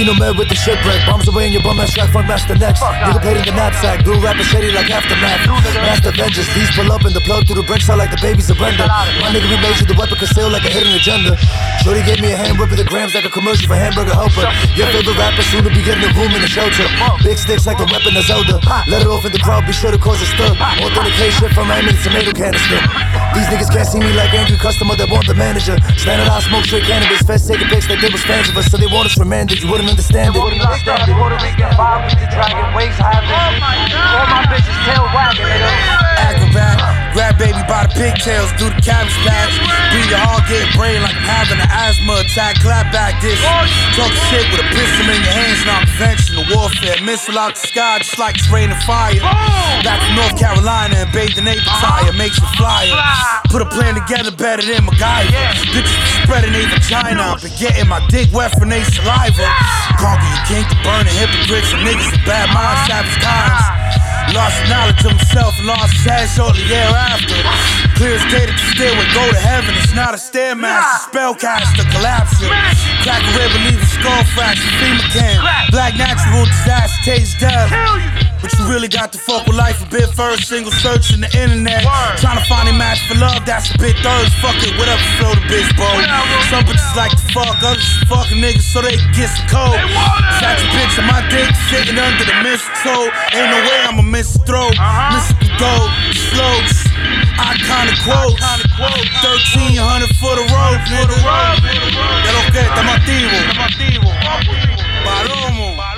Kino med with the shipwreck. Bombs away in your bum ass track, funk master next. Nigga played in the knapsack, blue rapper shady like Aftermath. Master vengeance, these pull up in the plug through the bricks out like the babies of Brenda. My nigga we made you the weapon concealed like a hidden agenda. Shorty gave me a hand whip of the grams like a commercial for Hamburger Helper. Your favorite rapper soon to be getting a room in the shelter. Big sticks like the weapon of Zelda. Let it off in the crowd, be sure to cause a stir. Authentication from Miami to tomato canister. These niggas can't see me like angry customer that want the manager. Standardized smoke straight cannabis. Feds taking pics like they was fans of us, so they want us remanded. You wouldn't understand it. Puerto Rican vibe with the dragon wings having. All my bitches tail wagging, nigga. Acrobat, grab baby by the pigtails, do the cabbage patch. Breathe your heart, get brain like I'm having an asthma attack. Clap back this. Talk shit with a pistol in your hands, not conventional warfare. Missile out the sky just like it's raining fire. Back from North Carolina and bathe the naval tire, makes you flyer. Put a plan together better than MacGyver. Bitches spreading their vagina, been getting my dick wet from their saliva. Conquer your king to burning hypocrites and niggas with bad minds, savage times. Lost knowledge of himself and lost his head shortly thereafter. Clear as day that you still would go to heaven. It's not a stairmaster, spellcaster, collapser. Crack a rib, leave a skull fracture, FEMA can. Black natural disaster, taste death. But you really got to fuck with life a bit first. Single search in the internet. Trying to find a match for love, that's a bit thirst. Fuck it, whatever flow the bitch, bro. Some bitches like to fuck, others fucking niggas so they can get some cold. Shot your bitch on my dick, sitting under the mistletoe. Ain't no way I'ma miss a throw. Mystical gold, slopes, iconic quotes. 1300 for the road, nigga. Ya lo que, estamos activos. Palomo.